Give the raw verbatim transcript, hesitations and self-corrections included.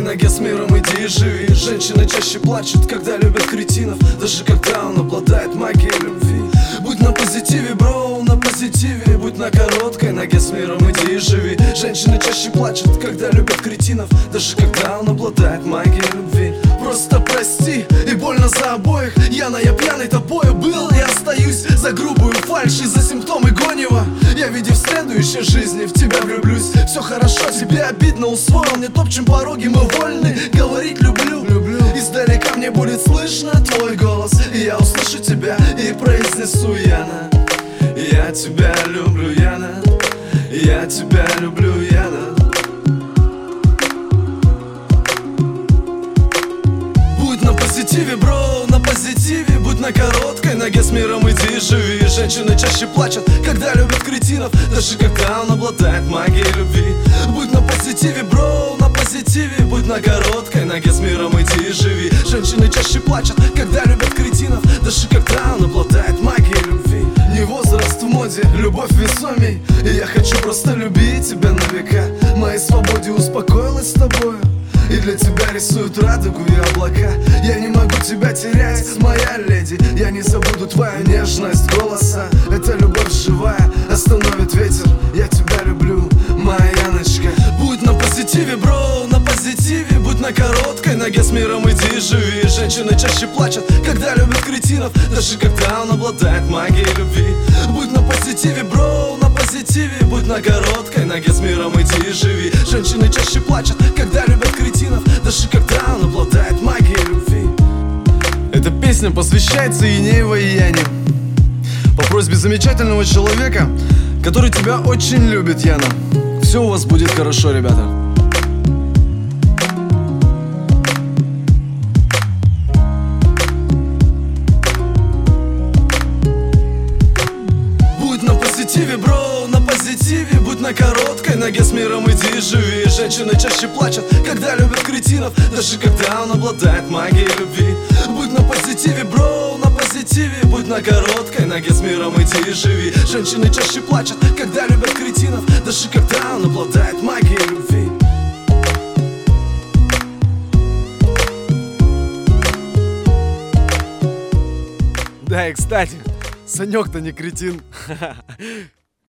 ноге с миром иди и живи. Женщины чаще плачут, когда любят кретинов, даже когда он обладает магией любви. Будь на позитиве, бро, на позитиве. Будь на короткой ноге с миром иди и живи. Женщины чаще плачут, когда любят кретинов, даже когда он обладает магией любви. Просто прости, и больно за обоих. Яна, я пьяный тобою был и остаюсь за грубую фальшь и за симптомы гонева. Я, видя в следующей жизни, в тебя влюблюсь. Все хорошо, тебе обидно, усвоил. Не топчем пороги, мы вольны говорить люблю, люблю. Издалека мне будет слышно твой голос, и я услышу тебя и произнесу: Яна, я тебя люблю, Яна, я тебя люблю, Яна. Будь на позитиве, бро, на позитиве. Будь на короткой ноге с миром иди и живи. Женщины чаще плачут, когда любят кретинов, даже когда он обладает магией любви. Будь на позитиве, бро, на позитиве. Будь на короткой ноге с миром иди и живи. Женщины чаще плачут, когда любят кретинов, даже когда он обладает магией любви. Не возраст в моде, любовь весомей, и я хочу просто любить тебя на века. Моей свободе успокоилась с тобою, и для тебя рисуют радугу и облака. Я не могу тебя терять, моя леди. Я не забуду твою нежность голоса. Эта любовь живая, остановит ветер. Я тебя люблю, моя Яночка. Будь на позитиве, бро, на позитиве. Будь на короткой ноге с миром иди и живи. Женщины чаще плачут, когда любят кретинов, даже когда он обладает магией любви. Будь на позитиве, бро, на позитиве. Будь на короткой ноге с миром иди и живи. Женщины чаще плачут, когда любят кретинов, даже когда он обладает магией любви. Эта песня посвящается Енеевой и Яне по просьбе замечательного человека, который тебя очень любит, Яна. Все у вас будет хорошо, ребята. Будь на позитиве, бро, на позитиве. Будь на короткой ноге с миром иди и живи. Женщины чаще плачут, когда любят кретинов, даже когда он обладает магией любви. Будь на позитиве, бро, на позитиве. Будь на короткой ноге с миром иди и живи. Женщины чаще плачут, когда любят кретинов, даже когда он обладает магией любви. Да, и кстати, Санек-то не кретин.